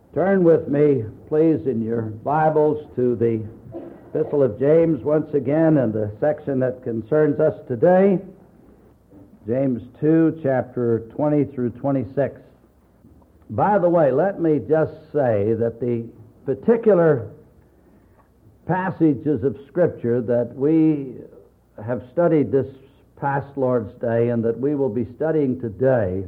Turn with me, please, in your Bibles to the Epistle of James once again, and the section that concerns us today, James 2, chapter 20 through 26. By the way, let me just say that the particular passages of Scripture that we have studied this past Lord's Day and that we will be studying today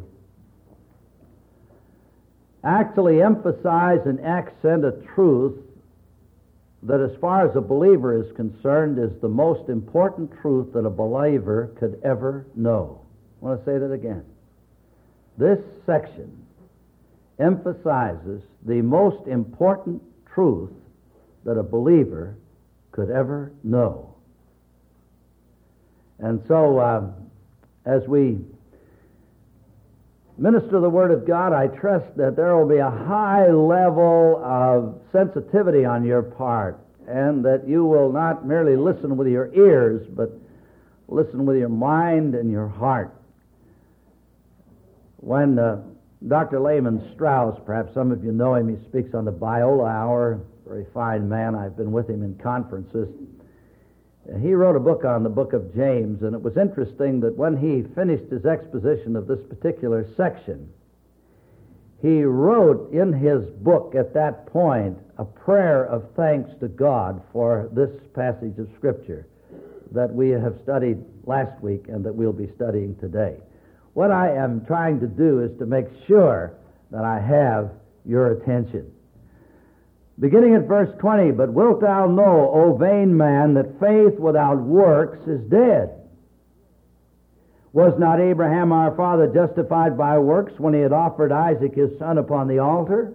actually emphasize and accent a truth that, as far as a believer is concerned, is the most important truth that a believer could ever know. I want to say that again. This section emphasizes the most important truth that a believer could ever know. And so, as we minister the Word of God, I trust that there will be a high level of sensitivity on your part, and that you will not merely listen with your ears, but listen with your mind and your heart. When Dr. Lehman Strauss, perhaps some of you know him, he speaks on the Biola Hour, very fine man. I've been with him in conferences. He wrote a book on the book of James, and it was interesting that when he finished his exposition of this particular section, he wrote in his book at that point a prayer of thanks to God for this passage of Scripture that we have studied last week and that we'll be studying today. What I am trying to do is to make sure that I have your attention. Beginning at verse 20, "But wilt thou know, O vain man, that faith without works is dead? Was not Abraham our father justified by works when he had offered Isaac his son upon the altar?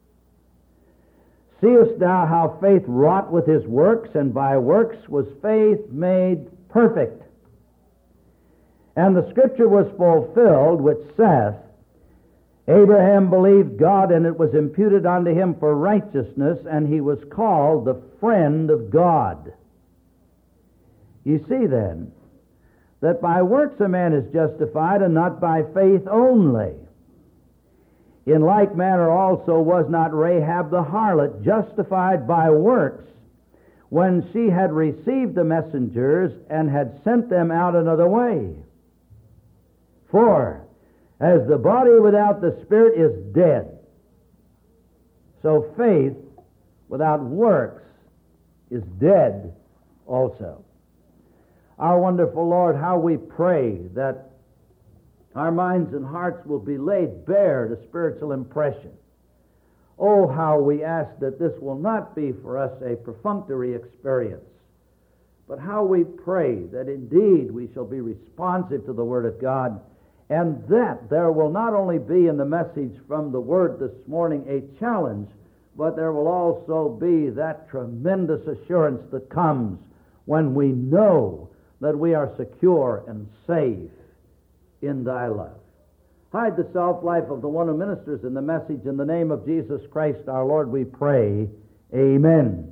Seest thou how faith wrought with his works, and by works was faith made perfect? And the Scripture was fulfilled, which saith, Abraham believed God, and it was imputed unto him for righteousness, and he was called the friend of God." You see then that by works a man is justified, and not by faith only. In like manner also was not Rahab the harlot justified by works, when she had received the messengers and had sent them out another way? For as the body without the spirit is dead, so faith without works is dead also. Our wonderful Lord, how we pray that our minds and hearts will be laid bare to spiritual impression. Oh, how we ask that this will not be for us a perfunctory experience, but how we pray that indeed we shall be responsive to the Word of God, and that there will not only be in the message from the Word this morning a challenge, but there will also be that tremendous assurance that comes when we know that we are secure and safe in Thy love. Hide the self-life of the one who ministers in the message. In the name of Jesus Christ our Lord we pray. Amen.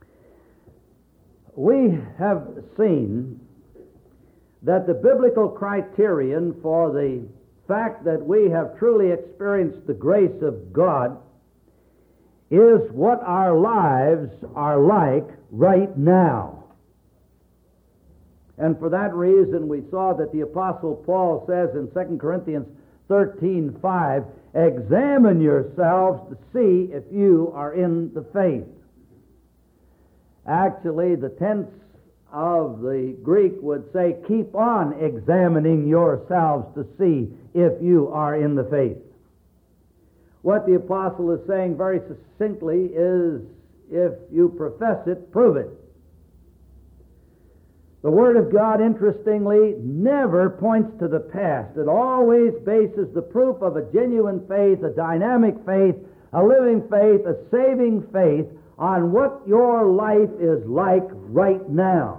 We have seen that the biblical criterion for the fact that we have truly experienced the grace of God is what our lives are like right now. And for that reason, we saw that the Apostle Paul says in 2 Corinthians 13:5, "Examine yourselves to see if you are in the faith." Actually, the tense of the Greek would say, "Keep on examining yourselves to see if you are in the faith." What the apostle is saying very succinctly is, if you profess it, prove it. The Word of God, interestingly, never points to the past. It always bases the proof of a genuine faith, a dynamic faith, a living faith, a saving faith, on what your life is like right now.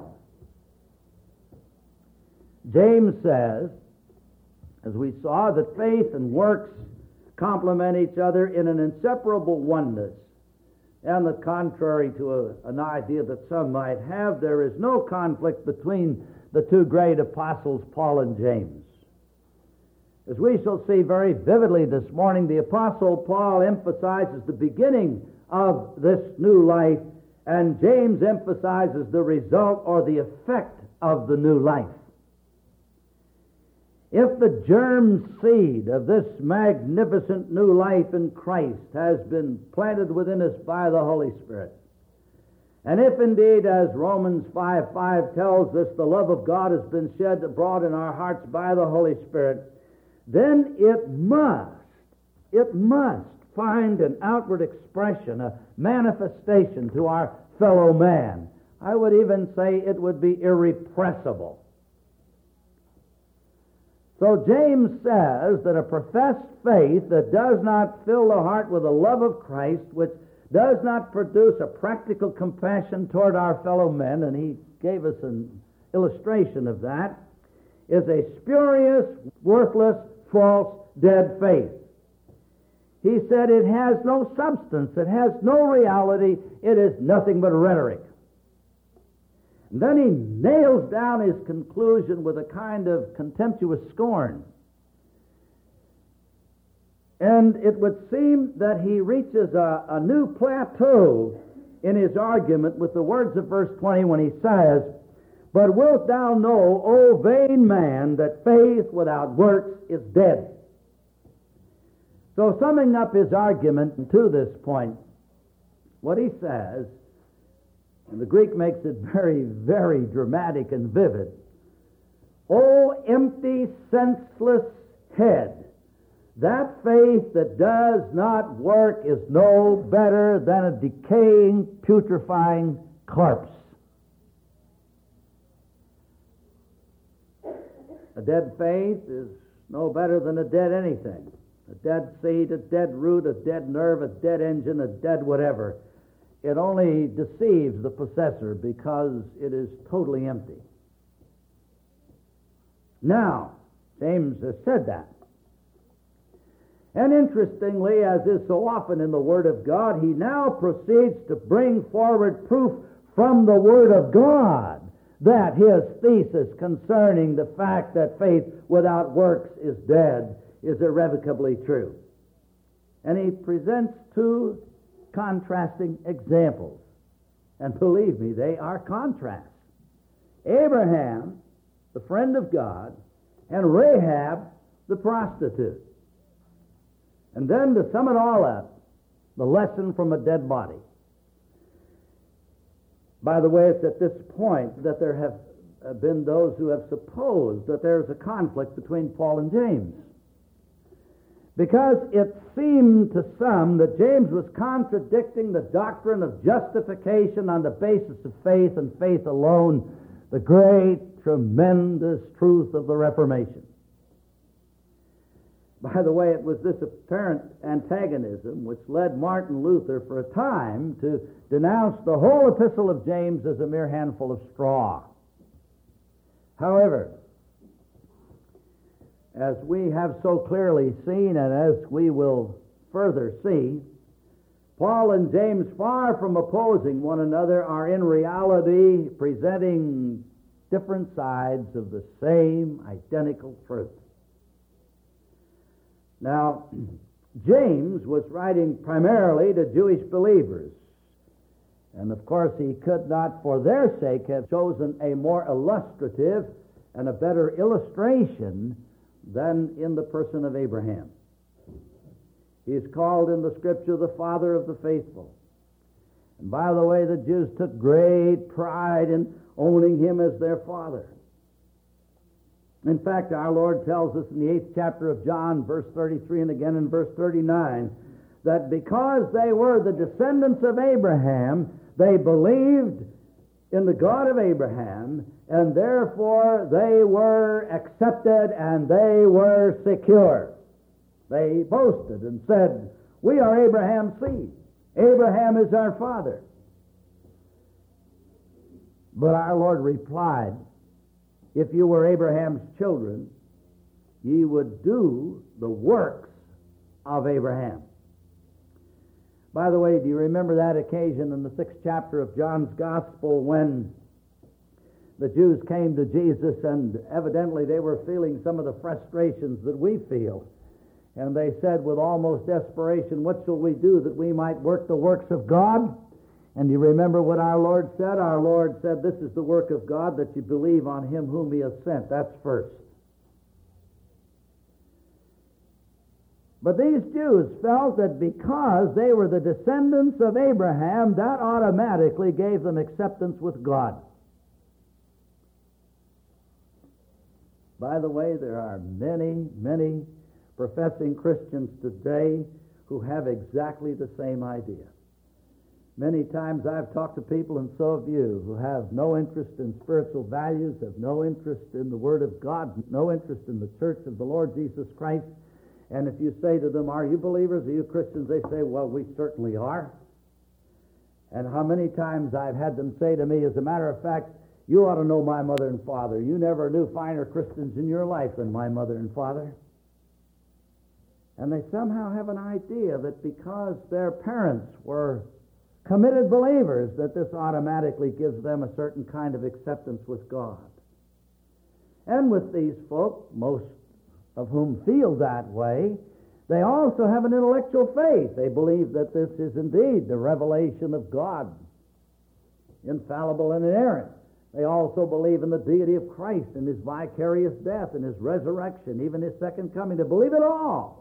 James says, as we saw, that faith and works complement each other in an inseparable oneness. And the contrary to an idea that some might have, there is no conflict between the two great apostles, Paul and James. As we shall see very vividly this morning, the Apostle Paul emphasizes the beginning of this new life, and James emphasizes the result or the effect of the new life. If the germ seed of this magnificent new life in Christ has been planted within us by the Holy Spirit, and if indeed, as Romans 5:5 tells us, the love of God has been shed abroad in our hearts by the Holy Spirit, then it must find an outward expression, a manifestation to our fellow man. I would even say it would be irrepressible. So James says that a professed faith that does not fill the heart with the love of Christ, which does not produce a practical compassion toward our fellow men, and he gave us an illustration of that, is a spurious, worthless, false, dead faith. He said it has no substance, it has no reality, it is nothing but rhetoric. And then he nails down his conclusion with a kind of contemptuous scorn. And it would seem that he reaches a new plateau in his argument with the words of verse 20 when he says, "But wilt thou know, O vain man, that faith without works is dead?" So summing up his argument to this point, what he says, and the Greek makes it very, very dramatic and vivid, "O empty, senseless head, that faith that does not work is no better than a decaying, putrefying corpse." A dead faith is no better than a dead anything. A dead seed, a dead root, a dead nerve, a dead engine, a dead whatever. It only deceives the possessor because it is totally empty. Now, James has said that. And interestingly, as is so often in the Word of God, he now proceeds to bring forward proof from the Word of God that his thesis concerning the fact that faith without works is dead is irrevocably true. And he presents two contrasting examples. And believe me, they are contrasts. Abraham, the friend of God, and Rahab, the prostitute. And then to sum it all up, the lesson from a dead body. By the way, it's at this point that there have been those who have supposed that there's a conflict between Paul and James. Because it seemed to some that James was contradicting the doctrine of justification on the basis of faith and faith alone, the great, tremendous truth of the Reformation. By the way, it was this apparent antagonism which led Martin Luther for a time to denounce the whole epistle of James as a mere handful of straw. However, as we have so clearly seen, and as we will further see, Paul and James, far from opposing one another, are in reality presenting different sides of the same identical truth. Now, James was writing primarily to Jewish believers, and of course he could not, for their sake, have chosen a more illustrative and a better illustration than in the person of Abraham. He is called in the Scripture the father of the faithful. And by the way, the Jews took great pride in owning him as their father. In fact, our Lord tells us in the 8th chapter of John, verse 33, and again in verse 39, that because they were the descendants of Abraham, they believed in the God of Abraham, and therefore they were accepted and they were secure. They boasted and said, "We are Abraham's seed. Abraham is our father." But our Lord replied, "If you were Abraham's children, ye would do the works of Abraham." By the way, do you remember that occasion in the 6th chapter of John's Gospel when The Jews came to Jesus, and evidently they were feeling some of the frustrations that we feel. And they said with almost desperation, "What shall we do that we might work the works of God?" And you remember what our Lord said? Our Lord said, "This is the work of God, that you believe on him whom he has sent." That's first. But these Jews felt that because they were the descendants of Abraham, that automatically gave them acceptance with God. By the way, there are many, many professing Christians today who have exactly the same idea. Many times I've talked to people, and so have you, who have no interest in spiritual values, have no interest in the Word of God, no interest in the church of the Lord Jesus Christ. And if you say to them, "Are you believers? Are you Christians?" they say, "Well, we certainly are." And how many times I've had them say to me, "As a matter of fact, you ought to know my mother and father. You never knew finer Christians in your life than my mother and father." And they somehow have an idea that because their parents were committed believers, that this automatically gives them a certain kind of acceptance with God. And with these folk, most of whom feel that way, they also have an intellectual faith. They believe that this is indeed the revelation of God, infallible and inerrant. They also believe in the deity of Christ and his vicarious death and his resurrection, even his second coming. They believe it all.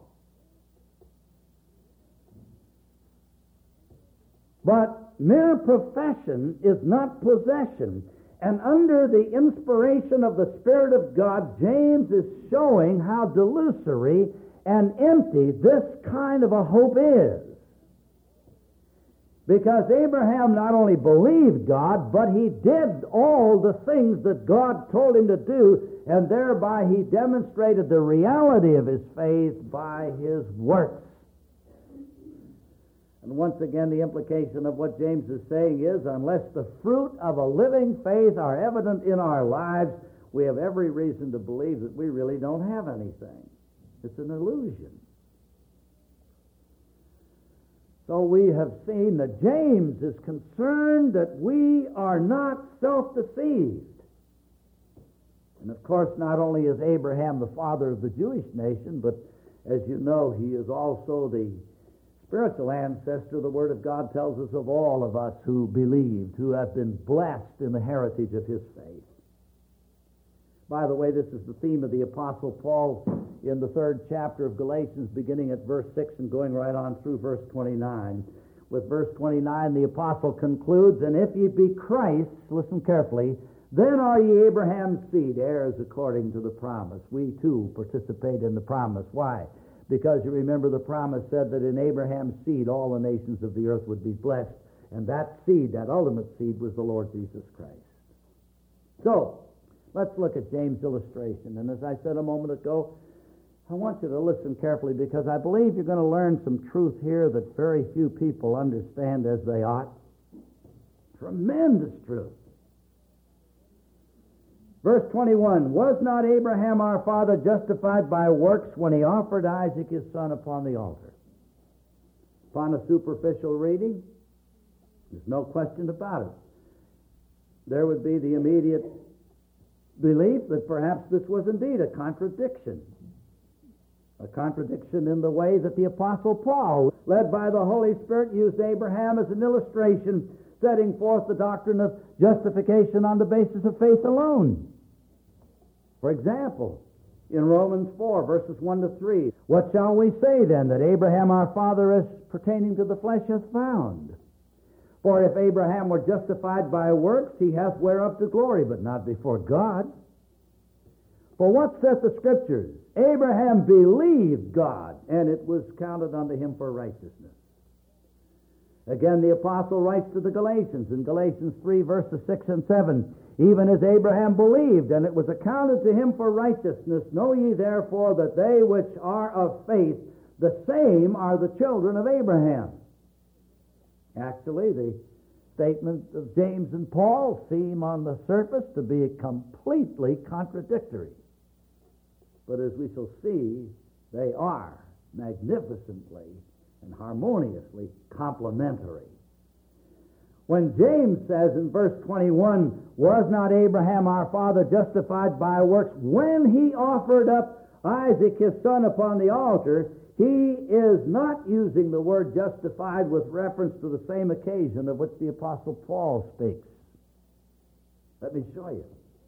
But mere profession is not possession. And under the inspiration of the Spirit of God, James is showing how delusory and empty this kind of a hope is. Because Abraham not only believed God, but he did all the things that God told him to do, and thereby he demonstrated the reality of his faith by his works. And once again, the implication of what James is saying is, unless the fruit of a living faith are evident in our lives, we have every reason to believe that we really don't have anything. It's an illusion. So we have seen that James is concerned that we are not self-deceived. And of course, not only is Abraham the father of the Jewish nation, but as you know, he is also the spiritual ancestor. The Word of God tells us of all of us who believed, who have been blessed in the heritage of his faith. By the way, this is the theme of the Apostle Paul in the 3rd chapter of Galatians, beginning at verse 6 and going right on through verse 29. With verse 29, the Apostle concludes, "And if ye be Christ's," listen carefully, "then are ye Abraham's seed, heirs according to the promise." We too participate in the promise. Why? Because you remember the promise said that in Abraham's seed all the nations of the earth would be blessed. And that seed, that ultimate seed, was the Lord Jesus Christ. So, let's look at James' illustration. And as I said a moment ago, I want you to listen carefully, because I believe you're going to learn some truth here that very few people understand as they ought. Tremendous truth. Verse 21, "Was not Abraham our father justified by works when he offered Isaac his son upon the altar?" Upon a superficial reading, there's no question about it. There would be the immediate belief that perhaps this was indeed a contradiction. A contradiction in the way that the Apostle Paul, led by the Holy Spirit, used Abraham as an illustration, setting forth the doctrine of justification on the basis of faith alone. For example, in Romans 4, verses 1 to 3, "What shall we say then, that Abraham our father as pertaining to the flesh hath found? For if Abraham were justified by works, he hath whereof to glory, but not before God. For what saith the Scriptures? Abraham believed God, and it was counted unto him for righteousness." Again, the apostle writes to the Galatians in Galatians 3, verses 6 and 7, "Even as Abraham believed, and it was accounted to him for righteousness. Know ye therefore that they which are of faith, the same are the children of Abraham." Actually, the statements of James and Paul seem on the surface to be completely contradictory. But as we shall see, they are magnificently and harmoniously complementary. When James says in verse 21, was not Abraham our father justified by works when he offered up Isaac his son upon the altar, he is not using the word justified with reference to the same occasion of which the Apostle Paul speaks. Let me show you.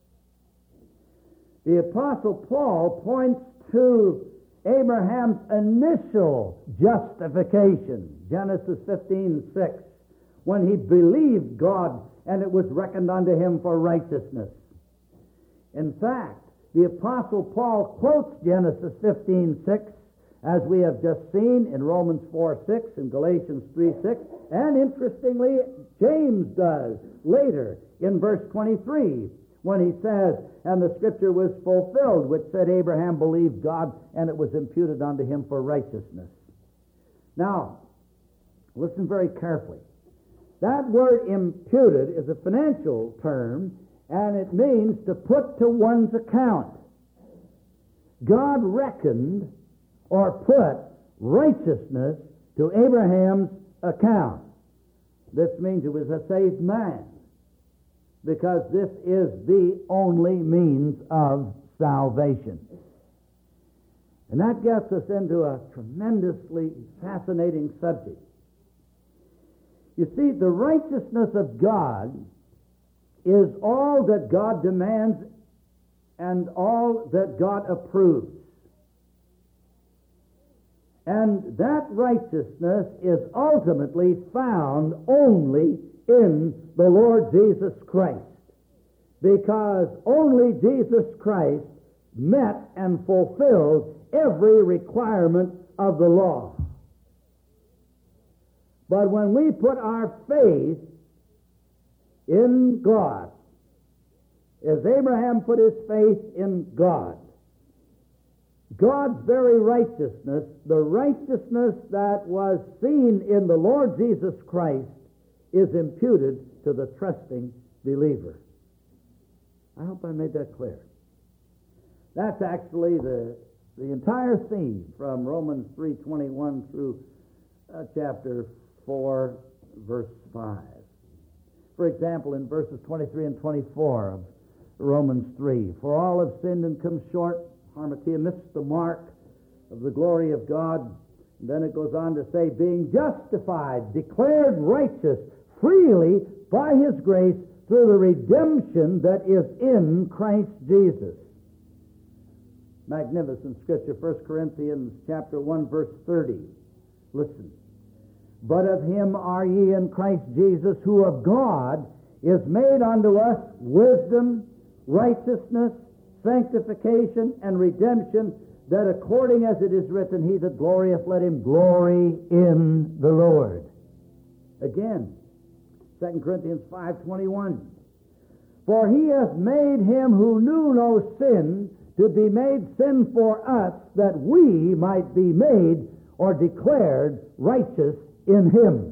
The Apostle Paul points to Abraham's initial justification, Genesis 15:6, when he believed God and it was reckoned unto him for righteousness. In fact, the Apostle Paul quotes Genesis 15:6, as we have just seen in Romans 4:6 and Galatians 3:6, and interestingly, James does later in verse 23, when he says, and the scripture was fulfilled, which said, Abraham believed God, and it was imputed unto him for righteousness. Now, listen very carefully. That word imputed is a financial term, and it means to put to one's account. God reckoned or put righteousness to Abraham's account. This means he was a saved man, because this is the only means of salvation. And that gets us into a tremendously fascinating subject. You see, the righteousness of God is all that God demands and all that God approves. And that righteousness is ultimately found only in the Lord Jesus Christ, because only Jesus Christ met and fulfilled every requirement of the law. But when we put our faith in God, as Abraham put his faith in God, God's very righteousness, the righteousness that was seen in the Lord Jesus Christ, is imputed to the trusting believer. I hope I made that clear. That's actually the entire theme from Romans 3:21 through chapter 4, verse 5. For example, in verses 23 and 24 of Romans 3, for all have sinned and come short, harmatia, missed the mark of the glory of God. And then it goes on to say, being justified, declared righteous freely by his grace through the redemption that is in Christ Jesus. Magnificent scripture, 1 Corinthians chapter 1, verse 30. Listen. But of him are ye in Christ Jesus, who of God is made unto us wisdom, righteousness, sanctification, and redemption, that according as it is written, he that glorieth, let him glory in the Lord. Again, 2 Corinthians 5:21. For he hath made him who knew no sin to be made sin for us, that we might be made or declared righteous in him.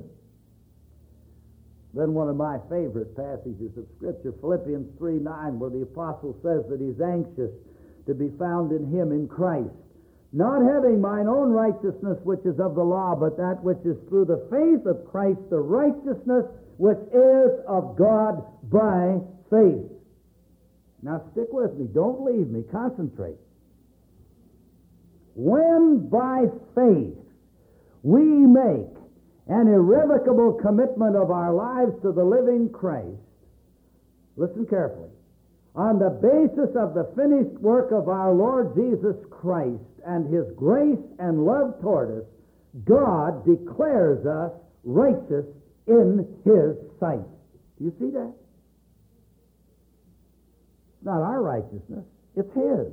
Then one of my favorite passages of Scripture, Philippians 3:9, where the apostle says that he's anxious to be found in him, in Christ, not having mine own righteousness which is of the law, but that which is through the faith of Christ, the righteousness which is of God by faith. Now stick with me. Don't leave me. Concentrate. When by faith we make an irrevocable commitment of our lives to the living Christ, listen carefully, on the basis of the finished work of our Lord Jesus Christ and his grace and love toward us, God declares us righteous in his sight. Do you see that? It's not our righteousness, it's his.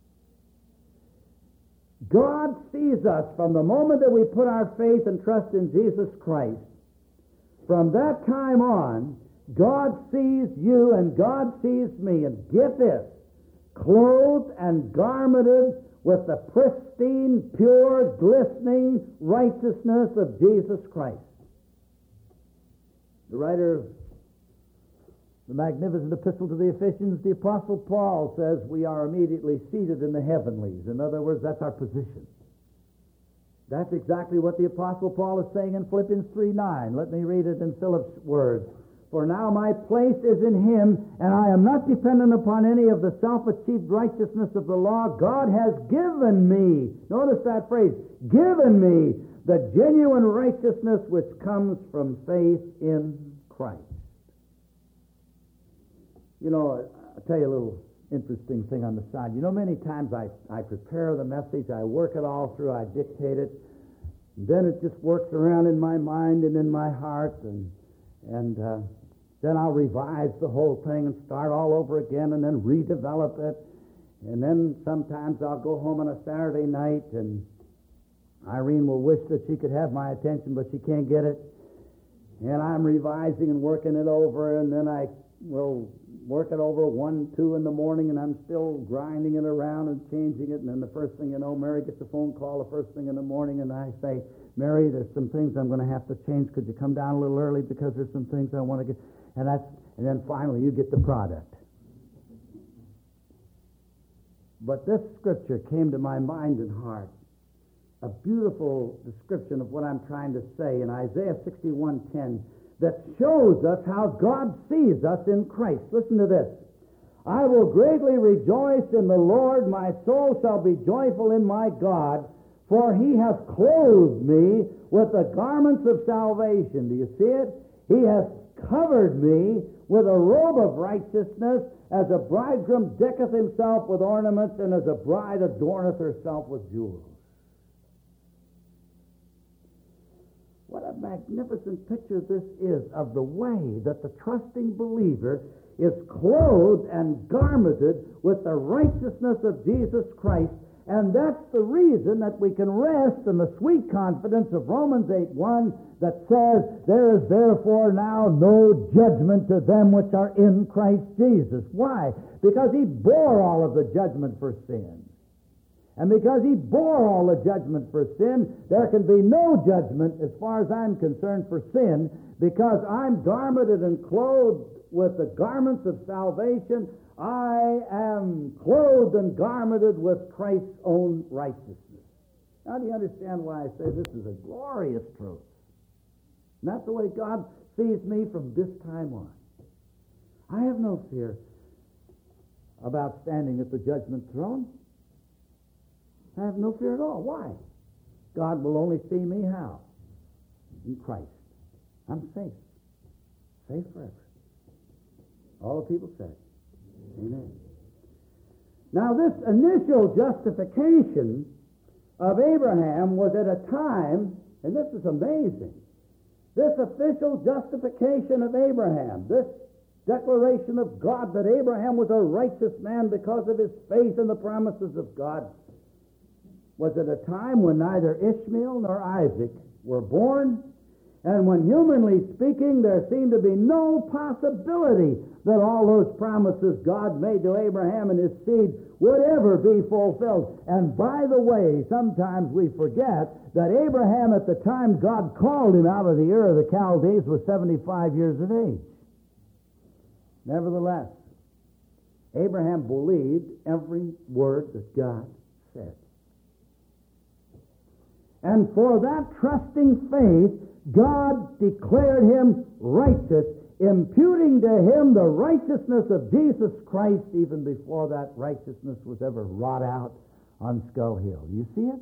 God sees us from the moment that we put our faith and trust in Jesus Christ. From that time on, God sees you and God sees me, and get this, clothed and garmented with the pristine, pure, glistening righteousness of Jesus Christ. The writer of the magnificent epistle to the Ephesians, the Apostle Paul, says we are immediately seated in the heavenlies. In other words, that's our position. That's exactly what the Apostle Paul is saying in Philippians 3:9. Let me read it in Philip's words. For now my place is in Him, and I am not dependent upon any of the self-achieved righteousness of the law. God has given me, notice that phrase, given me the genuine righteousness which comes from faith in Christ. You know, I'll tell you a little interesting thing on the side. You know, many times I prepare the message, I work it all through, I dictate it, and then it just works around in my mind and in my heart, and then I'll revise the whole thing and start all over again and then redevelop it. And then sometimes I'll go home on a Saturday night, and Irene will wish that she could have my attention, but she can't get it. And I'm revising and working it over, and then I will work it over 1, 2 in the morning, and I'm still grinding it around and changing it. And then the first thing you know, Mary gets a phone call the first thing in the morning, and I say, Mary, there's some things I'm going to have to change. Could you come down a little early because there's some things I want to get. And then finally you get the product. But this scripture came to my mind and heart. A beautiful description of what I'm trying to say in Isaiah 61:10 that shows us how God sees us in Christ. Listen to this. I will greatly rejoice in the Lord. My soul shall be joyful in my God, for He hath clothed me with the garments of salvation. Do you see it? He has covered me with a robe of righteousness, as a bridegroom decketh himself with ornaments, and as a bride adorneth herself with jewels. What a magnificent picture this is of the way that the trusting believer is clothed and garmented with the righteousness of Jesus Christ. And that's the reason that we can rest in the sweet confidence of Romans 8:1 that says, there is therefore now no judgment to them which are in Christ Jesus. Why? Because He bore all of the judgment for sin. And because He bore all the judgment for sin, there can be no judgment, as far as I'm concerned, for sin, because I'm garmented and clothed with the garments of salvation. I am clothed and garmented with Christ's own righteousness. Now, do you understand why I say this is a glorious truth? And that's the way God sees me from this time on. I have no fear about standing at the judgment throne. I have no fear at all. Why? God will only see me how? In Christ. I'm safe. Safe forever. All the people said, amen. Now, this initial justification of Abraham was at a time, and this is amazing, this official justification of Abraham, this declaration of God that Abraham was a righteous man because of his faith in the promises of God, was at a time when neither Ishmael nor Isaac were born, and when, humanly speaking, there seemed to be no possibility that all those promises God made to Abraham and his seed would ever be fulfilled. And by the way, sometimes we forget that Abraham, at the time God called him out of the Ur of the Chaldees, was 75 years of age. Nevertheless, Abraham believed every word that God said. And for that trusting faith, God declared him righteous, imputing to him the righteousness of Jesus Christ even before that righteousness was ever wrought out on Skull Hill. You see it?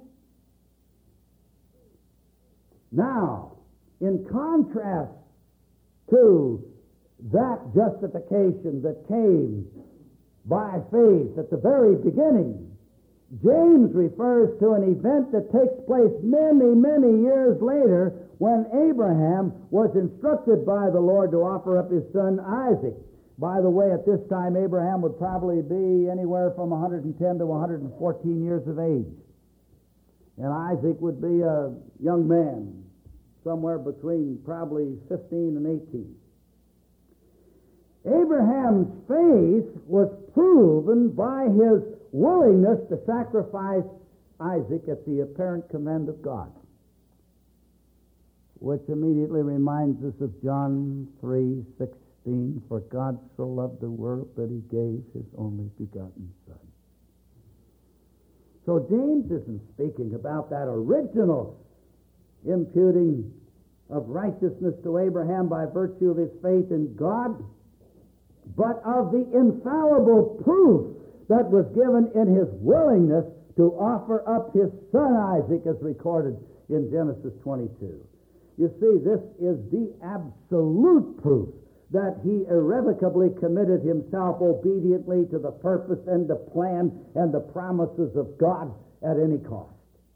Now, in contrast to that justification that came by faith at the very beginning, James refers to an event that takes place many, many years later when Abraham was instructed by the Lord to offer up his son Isaac. By the way, at this time, Abraham would probably be anywhere from 110 to 114 years of age. And Isaac would be a young man, somewhere between probably 15 and 18. Abraham's faith was proven by his willingness to sacrifice Isaac at the apparent command of God, which immediately reminds us of John 3:16, for God so loved the world that he gave his only begotten Son. So James isn't speaking about that original imputing of righteousness to Abraham by virtue of his faith in God, but of the infallible proof that was given in his willingness to offer up his son Isaac, as recorded in Genesis 22. You see, this is the absolute proof that he irrevocably committed himself obediently to the purpose and the plan and the promises of God at any cost.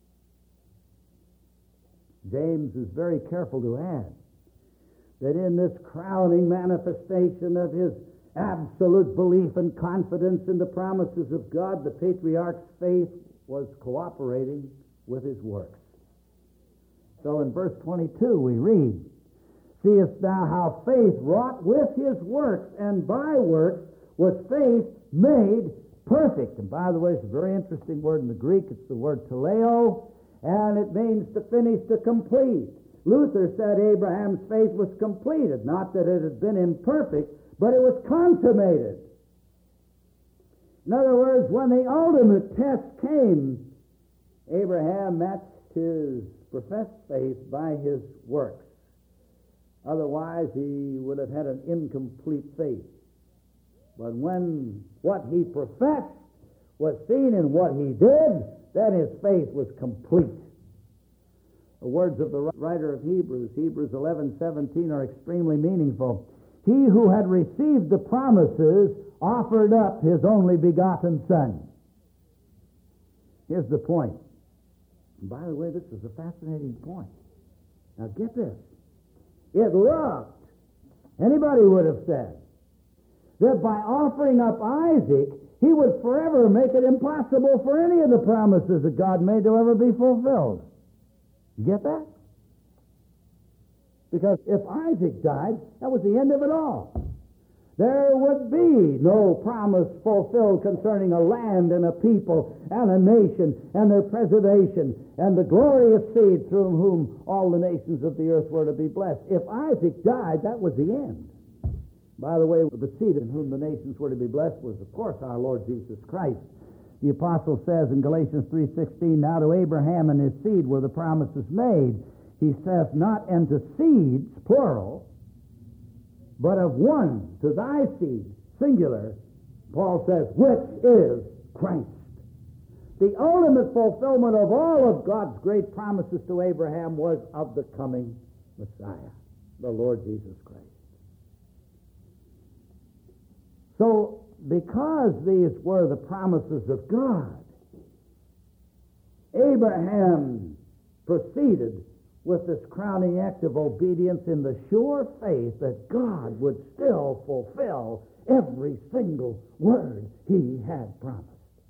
James is very careful to add that in this crowning manifestation of his absolute belief and confidence in the promises of God, the patriarch's faith was cooperating with his works. So in verse 22 we read, "Seest thou how faith wrought with his works, and by works was faith made perfect." And by the way, it's a very interesting word in the Greek. It's the word teleo, and it means to finish, to complete. Luther said Abraham's faith was completed, not that it had been imperfect, but it was consummated. In other words, when the ultimate test came, Abraham matched his professed faith by his works. Otherwise, he would have had an incomplete faith. But when what he professed was seen in what he did, then his faith was complete. The words of the writer of Hebrews 11:17, are extremely meaningful. "He who had received the promises offered up his only begotten Son." Here's the point. And by the way, this is a fascinating point. Now get this. It looked, anybody would have said, that by offering up Isaac, he would forever make it impossible for any of the promises that God made to ever be fulfilled. You get that? Because if Isaac died, that was the end of it all. There would be no promise fulfilled concerning a land and a people and a nation and their preservation and the glorious seed through whom all the nations of the earth were to be blessed. If Isaac died, that was the end. By the way, the seed in whom the nations were to be blessed was, of course, our Lord Jesus Christ. The apostle says in Galatians 3:16, "Now to Abraham and his seed were the promises made. He saith not unto seeds, plural, but of one, to thy seed, singular," Paul says, "which is Christ." The ultimate fulfillment of all of God's great promises to Abraham was of the coming Messiah, the Lord Jesus Christ. So, because these were the promises of God, Abraham proceeded with this crowning act of obedience in the sure faith that God would still fulfill every single word he had promised.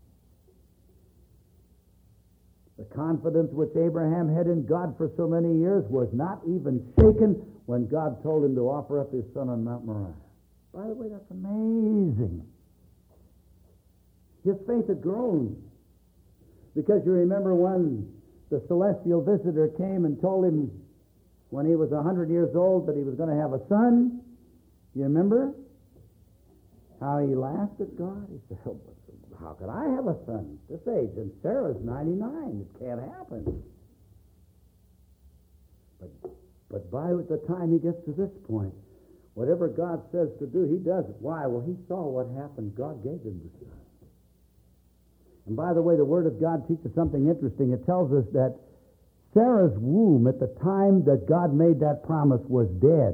The confidence which Abraham had in God for so many years was not even shaken when God told him to offer up his son on Mount Moriah. By the way, that's amazing. His faith had grown. Because you remember when the celestial visitor came and told him when he was 100 years old that he was going to have a son. You remember how he laughed at God? He said, "How could I have a son at this age? And Sarah's 99. It can't happen." But by the time he gets to this point, whatever God says to do, he does it. Why? Well, he saw what happened. God gave him the son. And by the way, the Word of God teaches something interesting. It tells us that Sarah's womb at the time that God made that promise was dead.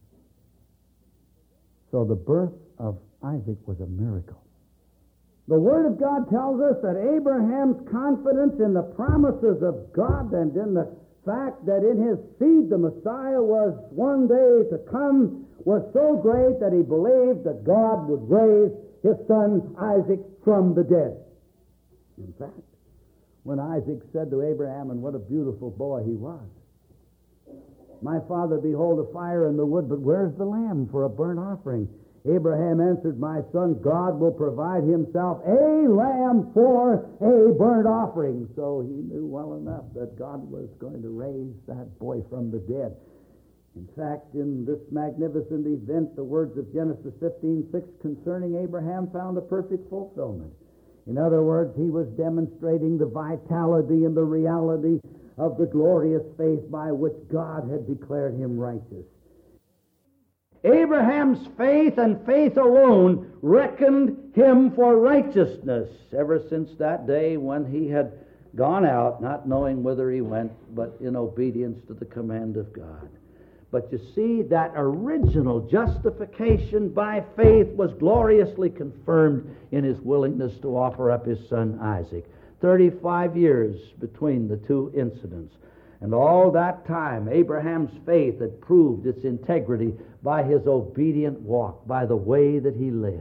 So the birth of Isaac was a miracle. The Word of God tells us that Abraham's confidence in the promises of God and in the fact that in his seed the Messiah was one day to come was so great that he believed that God would raise his son Isaac from the dead. In fact, when Isaac said to Abraham, and what a beautiful boy he was, "My father, behold a fire in the wood, but where's the lamb for a burnt offering?" Abraham answered, "My son, God will provide himself a lamb for a burnt offering." So he knew well enough that God was going to raise that boy from the dead. In fact, in this magnificent event, the words of Genesis 15:6 concerning Abraham found a perfect fulfillment. In other words, he was demonstrating the vitality and the reality of the glorious faith by which God had declared him righteous. Abraham's faith and faith alone reckoned him for righteousness ever since that day when he had gone out, not knowing whither he went, but in obedience to the command of God. But you see, that original justification by faith was gloriously confirmed in his willingness to offer up his son Isaac. 35 years between the two incidents. And all that time, Abraham's faith had proved its integrity by his obedient walk, by the way that he lived.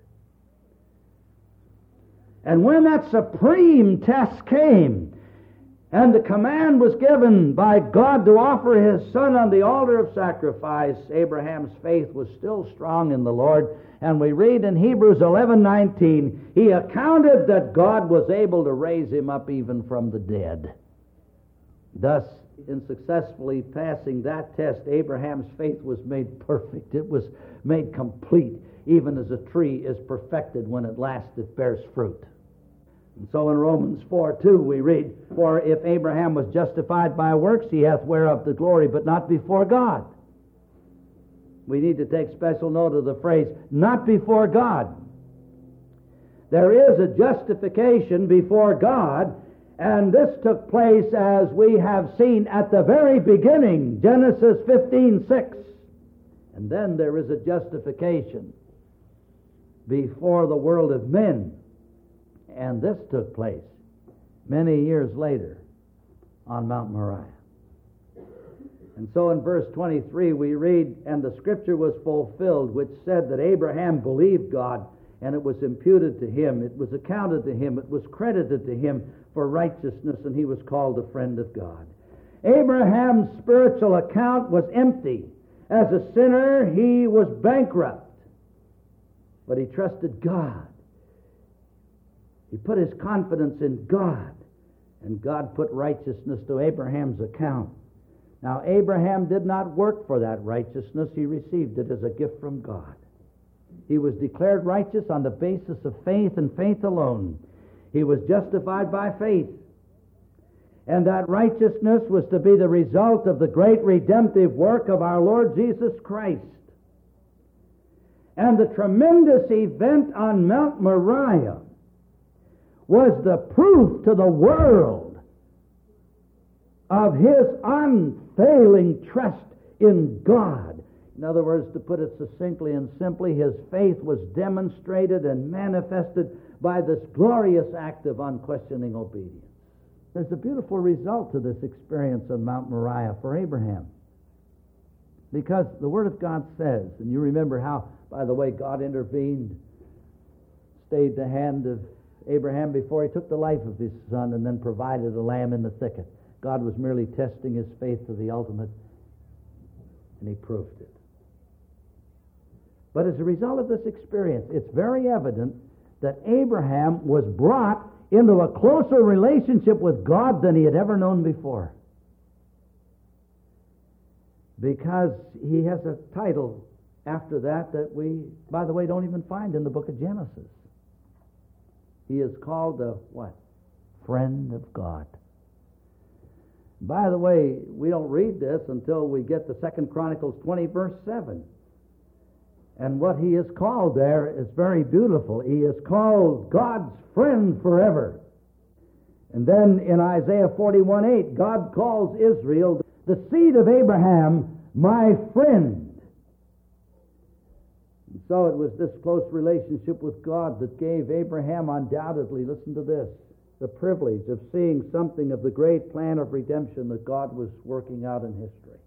And when that supreme test came, and the command was given by God to offer his son on the altar of sacrifice, Abraham's faith was still strong in the Lord. And we read in Hebrews 11:19, he accounted that God was able to raise him up even from the dead. Thus, in successfully passing that test, Abraham's faith was made perfect. It was made complete, even as a tree is perfected when at last it bears fruit. And so in Romans 4:2 we read, for if Abraham was justified by works, he hath whereof the glory, but not before God. We need to take special note of the phrase, not before God. There is a justification before God, and this took place, as we have seen, at the very beginning, Genesis 15:6. And then there is a justification before the world of men. And this took place many years later on Mount Moriah. And so in verse 23 we read, and the scripture was fulfilled, which said that Abraham believed God, and it was imputed to him, it was accounted to him, it was credited to him for righteousness, and he was called a friend of God. Abraham's spiritual account was empty. As a sinner, he was bankrupt. But he trusted God. He put his confidence in God, and God put righteousness to Abraham's account. Now, Abraham did not work for that righteousness. He received it as a gift from God. He was declared righteous on the basis of faith and faith alone. He was justified by faith. And that righteousness was to be the result of the great redemptive work of our Lord Jesus Christ. And the tremendous event on Mount Moriah was the proof to the world of his unfailing trust in God. In other words, to put it succinctly and simply, his faith was demonstrated and manifested by this glorious act of unquestioning obedience. There's a beautiful result to this experience on Mount Moriah for Abraham. Because the Word of God says, and you remember how, by the way, God intervened, stayed the hand of Abraham before he took the life of his son, and then provided a lamb in the thicket. God was merely testing his faith to the ultimate, and he proved it. But as a result of this experience, it's very evident that Abraham was brought into a closer relationship with God than he had ever known before. Because he has a title after that we, by the way, don't even find in the book of Genesis. He is called the what? Friend of God. By the way, we don't read this until we get to 2 Chronicles 20, verse 7. And what he is called there is very beautiful. He is called God's friend forever. And then in Isaiah 41:8, God calls Israel, the seed of Abraham, my friend. And so it was this close relationship with God that gave Abraham undoubtedly, listen to this, the privilege of seeing something of the great plan of redemption that God was working out in history.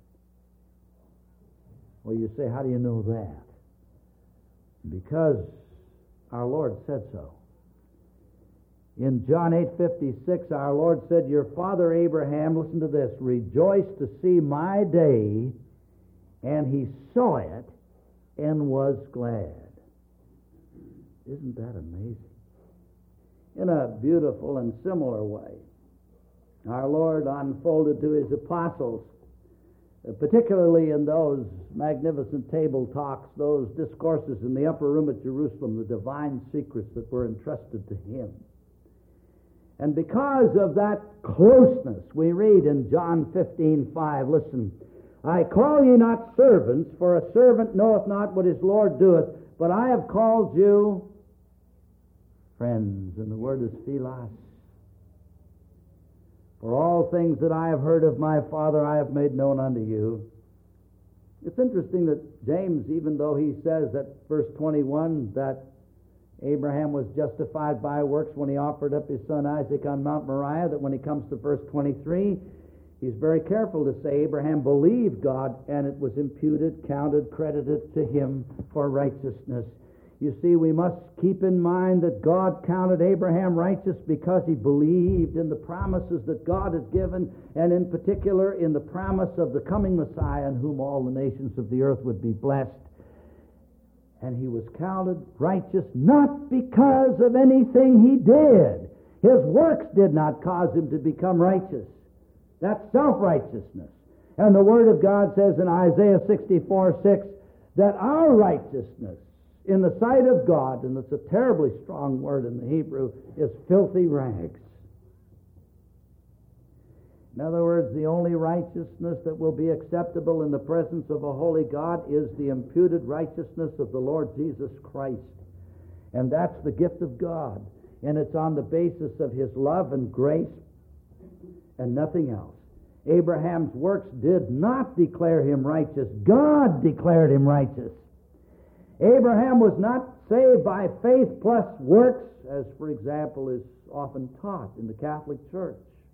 Well, you say, how do you know that? Because our Lord said so. In John 8:56, our Lord said, your father Abraham, listen to this, rejoiced to see my day, and he saw it and was glad. Isn't that amazing? In a beautiful and similar way, our Lord unfolded to his apostles, particularly in those magnificent table talks, those discourses in the upper room at Jerusalem, the divine secrets that were entrusted to him. And because of that closeness, we read in John 15:5, listen, I call ye not servants, for a servant knoweth not what his Lord doeth, but I have called you friends. And the word is philos. For all things that I have heard of my Father I have made known unto you. It's interesting that James, even though he says at verse 21 that Abraham was justified by works when he offered up his son Isaac on Mount Moriah, that when he comes to verse 23, he's very careful to say Abraham believed God and it was imputed, counted, credited to him for righteousness. You see, we must keep in mind that God counted Abraham righteous because he believed in the promises that God had given, and in particular in the promise of the coming Messiah in whom all the nations of the earth would be blessed. And he was counted righteous not because of anything he did. His works did not cause him to become righteous. That's self-righteousness. And the Word of God says in Isaiah 64:6 that our righteousness in the sight of God, and it's a terribly strong word in the Hebrew, is filthy rags. In other words, the only righteousness that will be acceptable in the presence of a holy God is the imputed righteousness of the Lord Jesus Christ. And that's the gift of God. And it's on the basis of his love and grace and nothing else. Abraham's works did not declare him righteous. God declared him righteous. Abraham was not saved by faith plus works, as, for example, is often taught in the Catholic Church.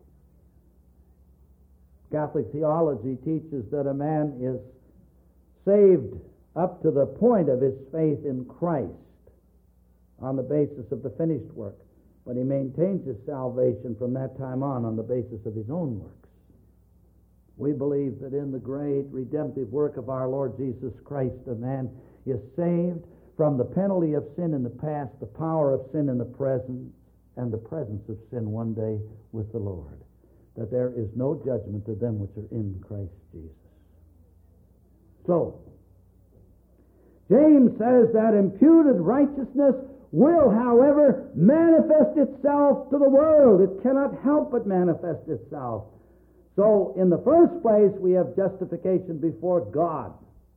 Catholic theology teaches that a man is saved up to the point of his faith in Christ on the basis of the finished work, but he maintains his salvation from that time on the basis of his own works. We believe that in the great redemptive work of our Lord Jesus Christ, a man is saved from the penalty of sin in the past, the power of sin in the present, and the presence of sin one day with the Lord. That there is no judgment to them which are in Christ Jesus. So, James says that imputed righteousness will, however, manifest itself to the world. It cannot help but manifest itself. So, in the first place, we have justification before God.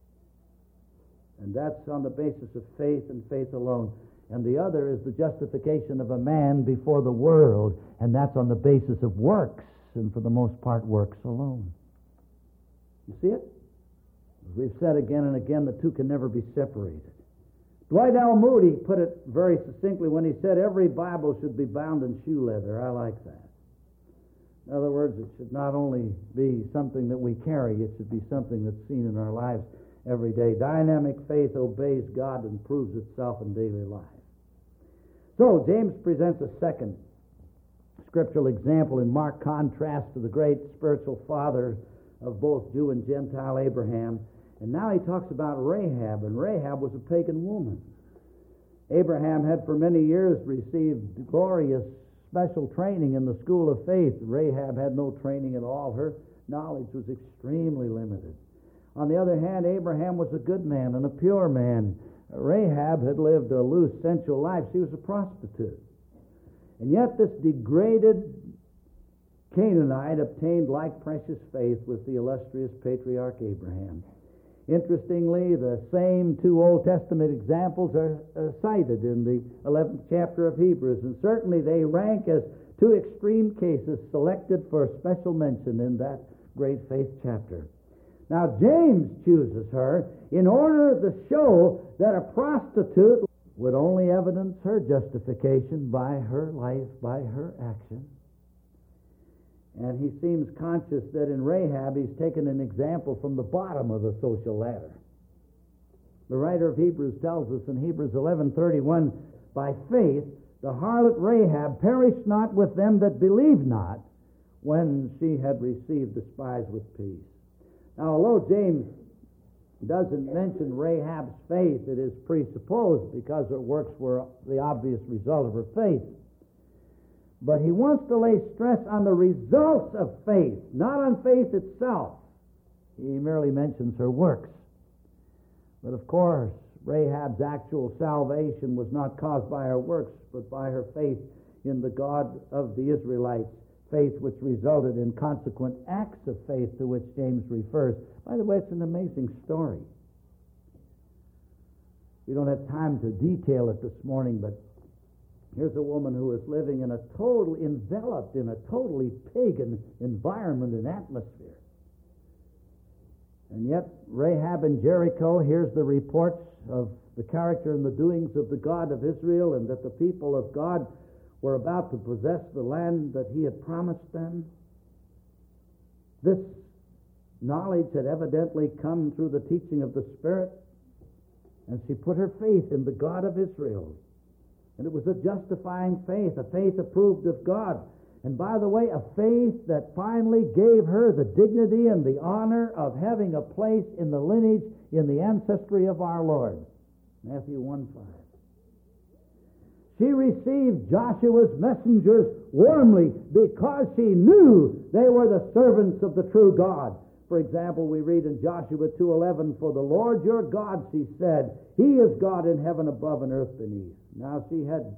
And that's on the basis of faith and faith alone. And the other is the justification of a man before the world, and that's on the basis of works, and for the most part, works alone. You see it? As we've said again and again, the two can never be separated. Dwight L. Moody put it very succinctly when he said every Bible should be bound in shoe leather. I like that. In other words, it should not only be something that we carry, it should be something that's seen in our lives every day. Dynamic faith obeys God and proves itself in daily life. So, James presents a second scriptural example in marked contrast to the great spiritual father of both Jew and Gentile Abraham. And now he talks about Rahab, and Rahab was a pagan woman. Abraham had for many years received glorious special training in the school of faith. Rahab had no training at all. Her knowledge was extremely limited. On the other hand, Abraham was a good man and a pure man. Rahab had lived a loose, sensual life. She was a prostitute. And yet this degraded Canaanite obtained like precious faith with the illustrious patriarch Abraham. Interestingly, the same two Old Testament examples are cited in the 11th chapter of Hebrews, and certainly they rank as two extreme cases selected for special mention in that great faith chapter. Now, James chooses her in order to show that a prostitute would only evidence her justification by her life, by her action. And he seems conscious that in Rahab he's taken an example from the bottom of the social ladder. The writer of Hebrews tells us in Hebrews 11:31, by faith the harlot Rahab perished not with them that believed not, when she had received the spies with peace. Now, although James doesn't mention Rahab's faith, it is presupposed because her works were the obvious result of her faith. But he wants to lay stress on the results of faith, not on faith itself. He merely mentions her works. But of course, Rahab's actual salvation was not caused by her works, but by her faith in the God of the Israelites, faith which resulted in consequent acts of faith to which James refers. By the way, it's an amazing story. We don't have time to detail it this morning, but here's a woman who is living in enveloped in a totally pagan environment and atmosphere. And yet, Rahab in Jericho hears the reports of the character and the doings of the God of Israel, and that the people of God were about to possess the land that he had promised them. This knowledge had evidently come through the teaching of the Spirit, and she put her faith in the God of Israel. And it was a justifying faith, a faith approved of God. And by the way, a faith that finally gave her the dignity and the honor of having a place in the lineage, in the ancestry of our Lord. Matthew 1:5. She received Joshua's messengers warmly because she knew they were the servants of the true God. For example, we read in Joshua 2:11, "For the Lord your God," she said, "He is God in heaven above and earth beneath." Now she had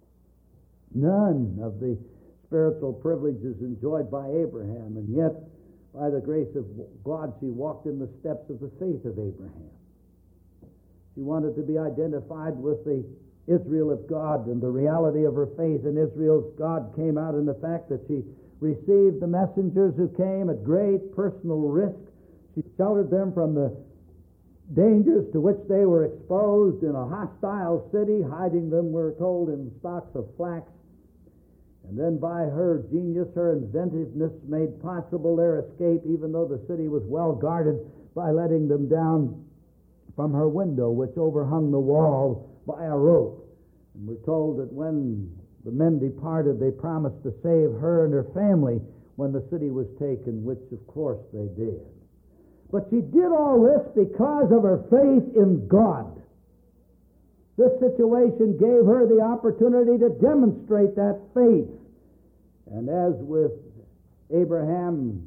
none of the spiritual privileges enjoyed by Abraham, and yet, by the grace of God, she walked in the steps of the faith of Abraham. She wanted to be identified with the Israel of God, and the reality of her faith in Israel's God came out in the fact that she received the messengers who came at great personal risk. She sheltered them from the dangers to which they were exposed in a hostile city, hiding them, we're told, in stocks of flax. And then by her genius, her inventiveness, made possible their escape, even though the city was well guarded, by letting them down from her window, which overhung the wall by a rope. And we're told that when the men departed, they promised to save her and her family when the city was taken, which of course they did. But she did all this because of her faith in God. This situation gave her the opportunity to demonstrate that faith. And as with Abraham,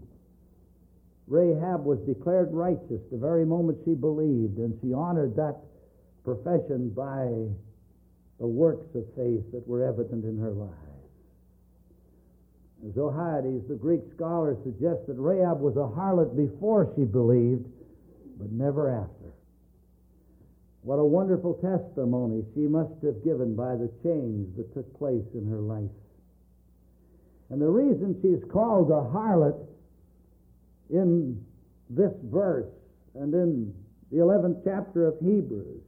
Rahab was declared righteous the very moment she believed, and she honored that profession by the works of faith that were evident in her life. Zohaides, the Greek scholar, suggests that Rahab was a harlot before she believed, but never after. What a wonderful testimony she must have given by the change that took place in her life. And the reason she's called a harlot in this verse and in the 11th chapter of Hebrews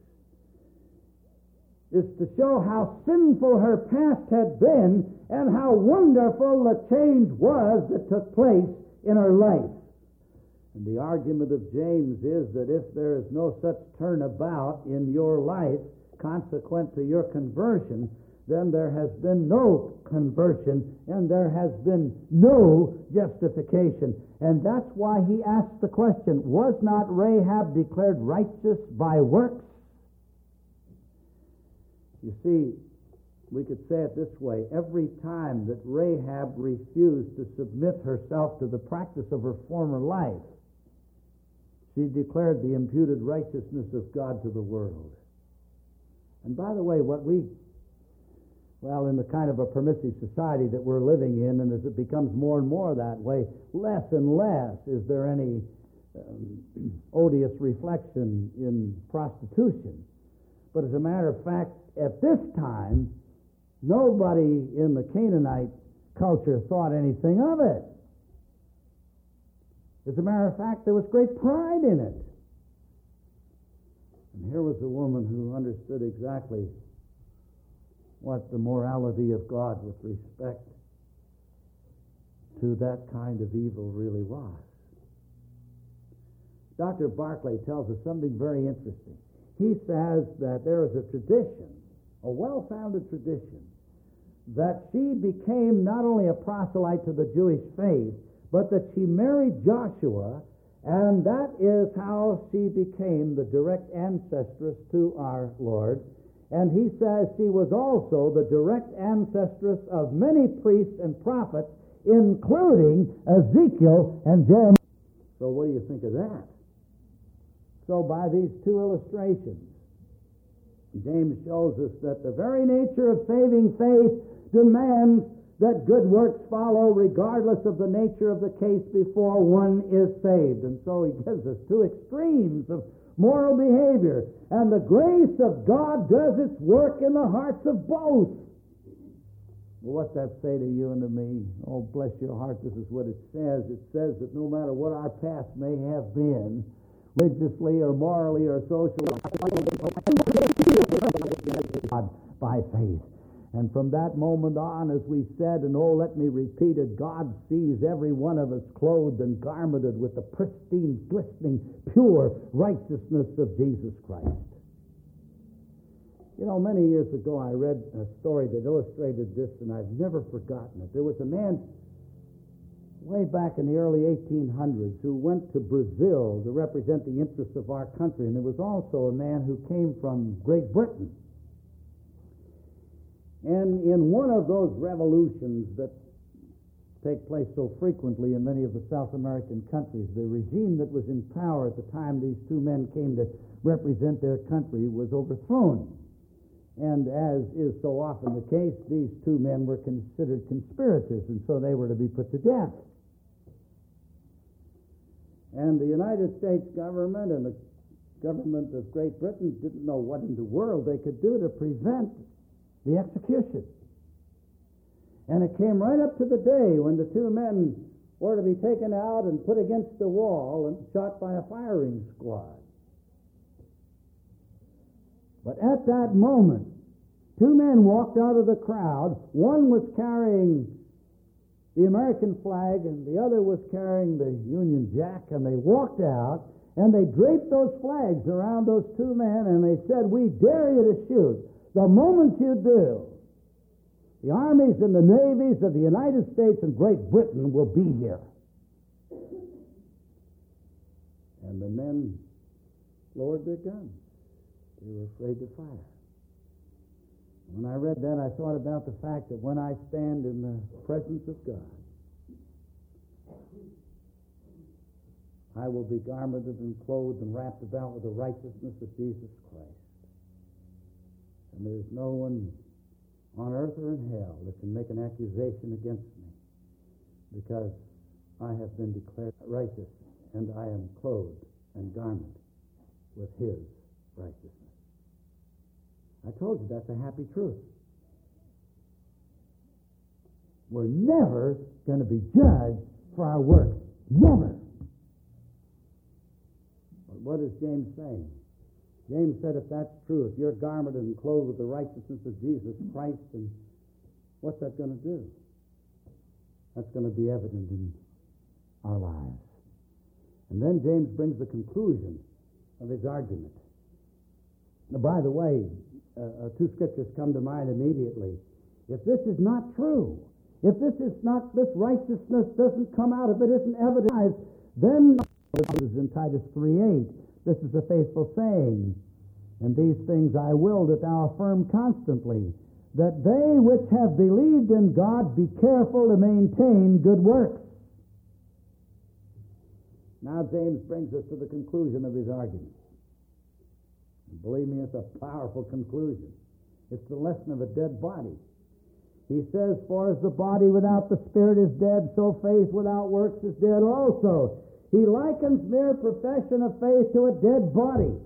is to show how sinful her past had been and how wonderful the change was that took place in her life. And the argument of James is that if there is no such turnabout in your life consequent to your conversion, then there has been no conversion and there has been no justification. And that's why he asked the question, was not Rahab declared righteous by works? You see, we could say it this way. Every time that Rahab refused to submit herself to the practice of her former life, she declared the imputed righteousness of God to the world. And by the way, in the kind of a permissive society that we're living in, and as it becomes more and more that way, less and less is there any odious reflection in prostitution. But as a matter of fact, at this time, nobody in the Canaanite culture thought anything of it. As a matter of fact, there was great pride in it. And here was a woman who understood exactly what the morality of God with respect to that kind of evil really was. Dr. Barclay tells us something very interesting. He says that there is a tradition, a well-founded tradition, that she became not only a proselyte to the Jewish faith, but that she married Joshua, and that is how she became the direct ancestress to our Lord. And he says she was also the direct ancestress of many priests and prophets, including Ezekiel and Jeremiah. So what do you think of that? So by these two illustrations, James shows us that the very nature of saving faith demands that good works follow regardless of the nature of the case before one is saved. And so he gives us two extremes of moral behavior. And the grace of God does its work in the hearts of both. Well, what's that say to you and to me? Oh, bless your heart, this is what it says. It says that no matter what our past may have been, religiously or morally or socially, by faith. And from that moment on, as we said, and oh, let me repeat it, God sees every one of us clothed and garmented with the pristine, glistening, pure righteousness of Jesus Christ. You know, many years ago I read a story that illustrated this, and I've never forgotten it. There was a man way back in the early 1800s who went to Brazil to represent the interests of our country, and there was also a man who came from Great Britain. And in one of those revolutions that take place so frequently in many of the South American countries, the regime that was in power at the time these two men came to represent their country was overthrown. And as is so often the case, these two men were considered conspirators, and so they were to be put to death. And the United States government and the government of Great Britain didn't know what in the world they could do to prevent the execution. And it came right up to the day when the two men were to be taken out and put against the wall and shot by a firing squad. But at that moment, two men walked out of the crowd. One was carrying the American flag and the other was carrying the Union Jack, and they walked out and they draped those flags around those two men, and they said, "We dare you to shoot. The moment you do, the armies and the navies of the United States and Great Britain will be here." And the men lowered their guns. They were afraid to fire. When I read that, I thought about the fact that when I stand in the presence of God, I will be garmented and clothed and wrapped about with the righteousness of Jesus Christ. And there's no one on earth or in hell that can make an accusation against me, because I have been declared righteous, and I am clothed and garmented with His righteousness. I told you that's a happy truth. We're never going to be judged for our work. Never. But what is James saying? James said, if that's true, if you're garmented and clothed with the righteousness of Jesus Christ, then what's that going to do? That's going to be evident in our lives. And then James brings the conclusion of his argument. Now, by the way, two scriptures come to mind immediately. If this is not true, if this righteousness doesn't come out, if it isn't evident, then this is in Titus 3:8. This is a faithful saying, and these things I will that thou affirm constantly, that they which have believed in God be careful to maintain good works. Now James brings us to the conclusion of his argument. And believe me, it's a powerful conclusion. It's the lesson of a dead body. He says, for as the body without the spirit is dead, so faith without works is dead also. He likens mere profession of faith to a dead body.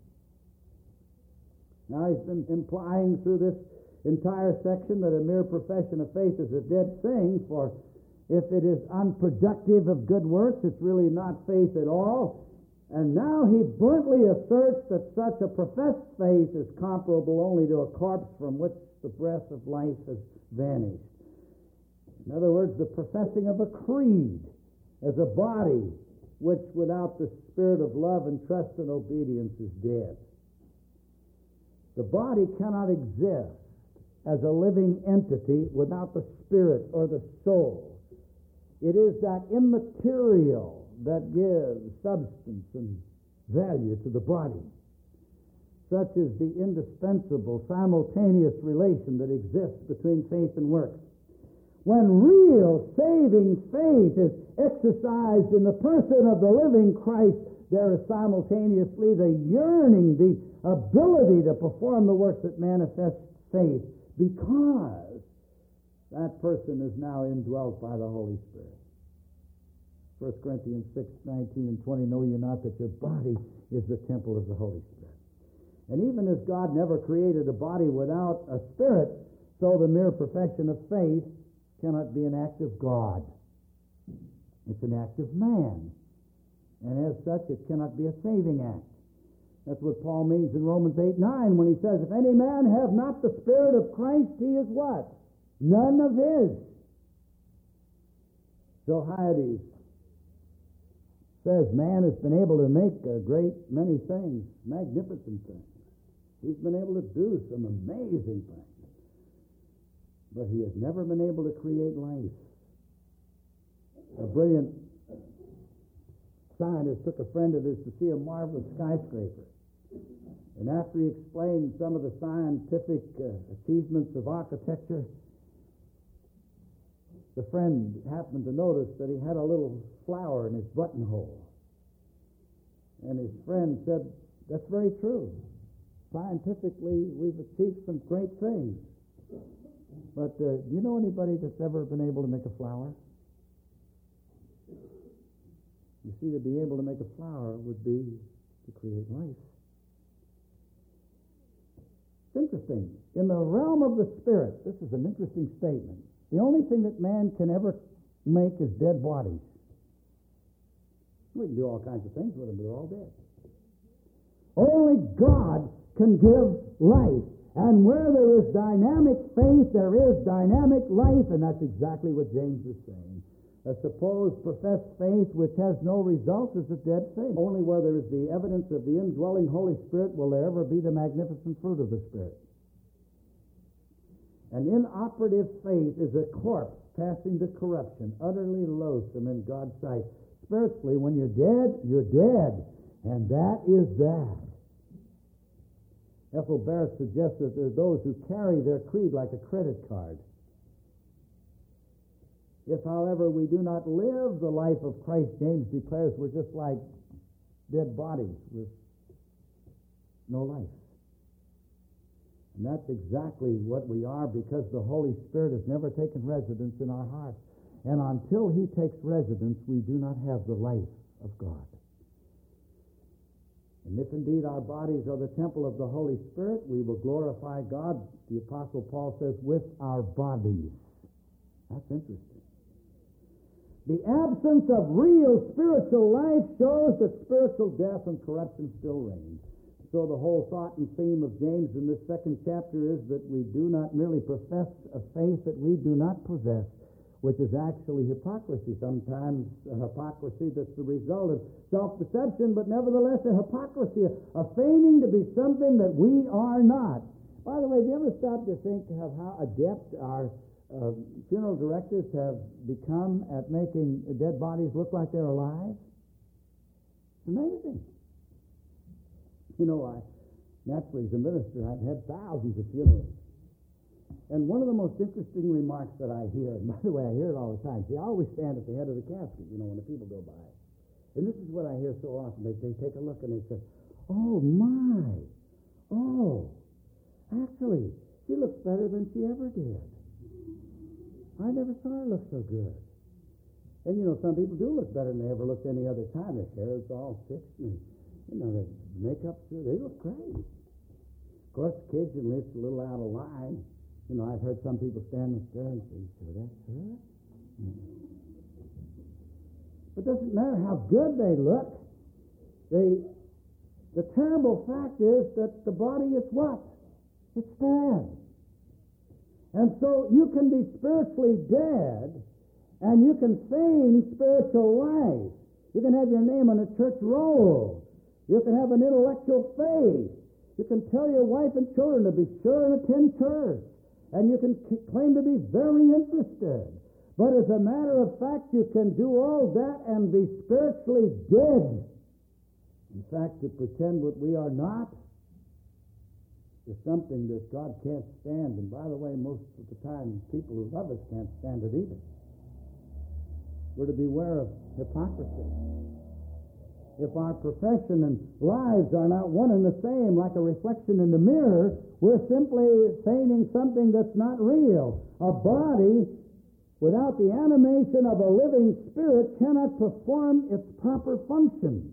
Now he's been implying through this entire section that a mere profession of faith is a dead thing, for if it is unproductive of good works, it's really not faith at all. And now he bluntly asserts that such a professed faith is comparable only to a corpse from which the breath of life has vanished. In other words, the professing of a creed as a body which without the spirit of love and trust and obedience is dead. The body cannot exist as a living entity without the spirit or the soul. It is that immaterial that gives substance and value to the body. Such is the indispensable simultaneous relation that exists between faith and works. When real saving faith is exercised in the person of the living Christ, there is simultaneously the yearning, the ability to perform the works that manifest faith, because that person is now indwelt by the Holy Spirit. 1 Corinthians 6:19 and 20, know ye not that your body is the temple of the Holy Spirit. And even as God never created a body without a spirit, so the mere profession of faith cannot be an act of God. It's an act of man. And as such, it cannot be a saving act. That's what Paul means in Romans 8:9 when he says, if any man have not the Spirit of Christ, he is what? None of his. So Hyades says man has been able to make a great many things, magnificent things. He's been able to do some amazing things. But he has never been able to create life. A brilliant scientist took a friend of his to see a marvelous skyscraper. And after he explained some of the scientific achievements of architecture, the friend happened to notice that he had a little flower in his buttonhole. And his friend said, that's very true. Scientifically, we've achieved some great things. But do you know anybody that's ever been able to make a flower? You see, to be able to make a flower would be to create life. It's interesting. In the realm of the Spirit, this is an interesting statement. The only thing that man can ever make is dead bodies. We can do all kinds of things with them, but they're all dead. Only God can give life. And where there is dynamic faith, there is dynamic life, and that's exactly what James is saying. A supposed professed faith which has no results is a dead faith. Only where there is the evidence of the indwelling Holy Spirit will there ever be the magnificent fruit of the Spirit. An inoperative faith is a corpse passing to corruption, utterly loathsome in God's sight. Spiritually, when you're dead, you're dead. And that is that. Ethel Barrett suggests that there are those who carry their creed like a credit card. If, however, we do not live the life of Christ, James declares we're just like dead bodies with no life. And that's exactly what we are, because the Holy Spirit has never taken residence in our hearts. And until he takes residence, we do not have the life of God. And if indeed our bodies are the temple of the Holy Spirit, we will glorify God, the Apostle Paul says, with our bodies. That's interesting. The absence of real spiritual life shows that spiritual death and corruption still reign. So the whole thought and theme of James in this second chapter is that we do not merely profess a faith that we do not possess, which is actually hypocrisy. Sometimes a hypocrisy that's the result of self-deception, but nevertheless a hypocrisy, a feigning to be something that we are not. By the way, have you ever stopped to think of how adept our funeral directors have become at making dead bodies look like they're alive? It's amazing. You know, naturally, as a minister, I've had thousands of funerals. And one of the most interesting remarks that I hear, and by the way, I hear it all the time. See, I always stand at the head of the casket, when the people go by. And this is what I hear so often. They take a look and they say, oh, my. Oh, actually, she looks better than she ever did. I never saw her look so good. And, some people do look better than they ever looked any other time. Their hair is all fixed and, their makeup's good. They look great. Of course, occasionally it's a little out of line. I've heard some people stand and stare and say, sure, that's her? But it doesn't matter how good they look. The terrible fact is that the body is what? It's dead. And so you can be spiritually dead, and you can feign spiritual life. You can have your name on a church roll. You can have an intellectual faith. You can tell your wife and children to be sure and attend church. And you can claim to be very interested. But as a matter of fact, you can do all that and be spiritually dead. In fact, to pretend what we are not is something that God can't stand. And by the way, most of the time, people who love us can't stand it either. We're to beware of hypocrisy. If our profession and lives are not one and the same, like a reflection in the mirror, we're simply feigning something that's not real. A body without the animation of a living spirit cannot perform its proper function.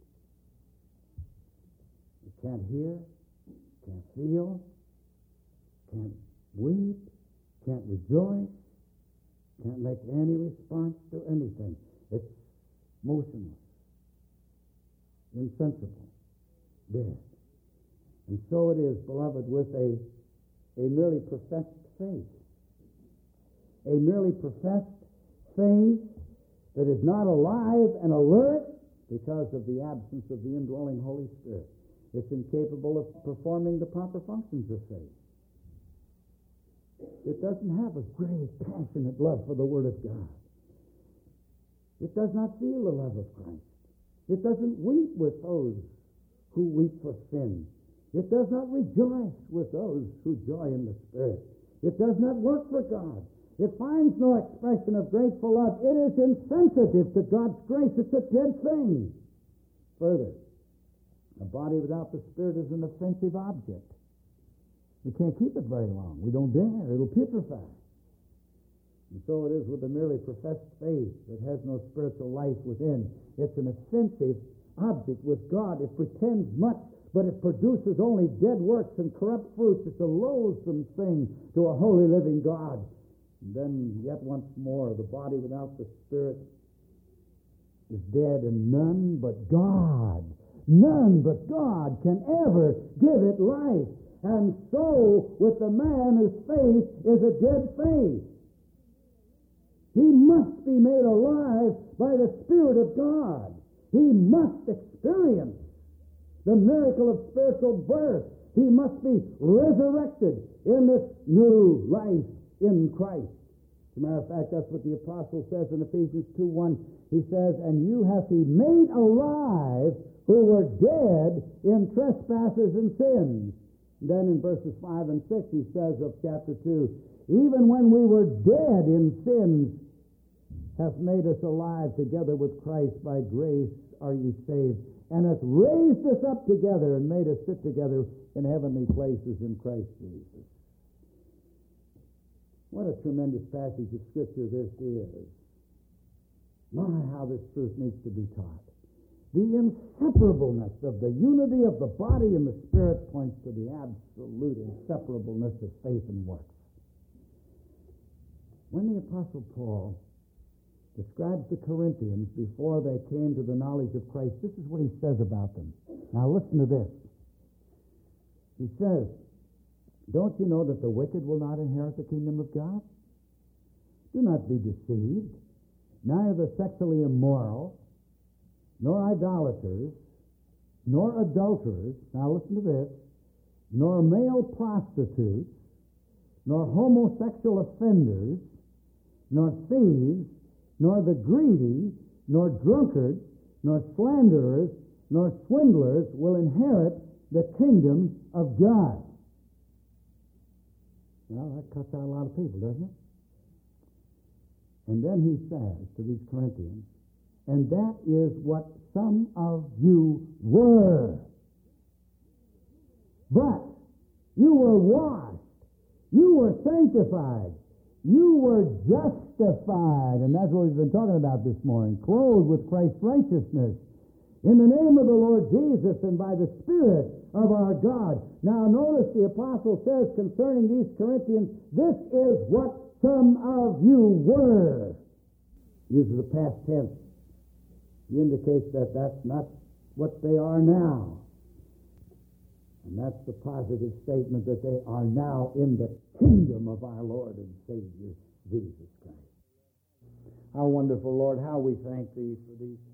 It can't hear, can't feel, can't weep, can't rejoice, can't make any response to anything. It's motionless, insensible, dead. And so it is, beloved, with a merely professed faith. A merely professed faith that is not alive and alert because of the absence of the indwelling Holy Spirit. It's incapable of performing the proper functions of faith. It doesn't have a great, passionate love for the Word of God. It does not feel the love of Christ. It doesn't weep with those who weep for sin. It does not rejoice with those who joy in the Spirit. It does not work for God. It finds no expression of grateful love. It is insensitive to God's grace. It's a dead thing. Further, a body without the Spirit is an offensive object. We can't keep it very long. We don't dare. It'll putrefy. And so it is with a merely professed faith that has no spiritual life within. It's an offensive object with God. It pretends much, but it produces only dead works and corrupt fruits. It's a loathsome thing to a holy living God. And then yet once more, the body without the Spirit is dead, and none but God can ever give it life. And so with the man whose faith is a dead faith, he must be made alive by the Spirit of God. He must experience the miracle of spiritual birth. He must be resurrected in this new life in Christ. As a matter of fact, that's what the apostle says in Ephesians 2:1. He says, "And you hath he made alive who were dead in trespasses and sins." Then in verses 5 and 6 he says of chapter 2, "Even when we were dead in sins, hath made us alive together with Christ. By grace are ye saved, and hath raised us up together and made us sit together in heavenly places in Christ Jesus." What a tremendous passage of Scripture this is. My, how this truth needs to be taught. The inseparableness of the unity of the body and the Spirit points to the absolute inseparableness of faith and works. When the Apostle Paul describes the Corinthians before they came to the knowledge of Christ, this is what he says about them. Now listen to this. He says, "Don't you know that the wicked will not inherit the kingdom of God? Do not be deceived. Neither the sexually immoral, nor idolaters, nor adulterers," now listen to this, "nor male prostitutes, nor homosexual offenders, nor thieves, nor the greedy, nor drunkards, nor slanderers, nor swindlers will inherit the kingdom of God." Well, that cuts out a lot of people, doesn't it? And then he says to these Corinthians, "And that is what some of you were. But you were washed, you were sanctified, you were justified," and that's what we've been talking about this morning, clothed with Christ's righteousness, "in the name of the Lord Jesus and by the Spirit of our God." Now notice the apostle says concerning these Corinthians, this is what some of you were. He uses the past tense. He indicates that that's not what they are now. And that's the positive statement that they are now in the kingdom of our Lord and Savior, Jesus Christ. How wonderful, Lord, how we thank Thee for these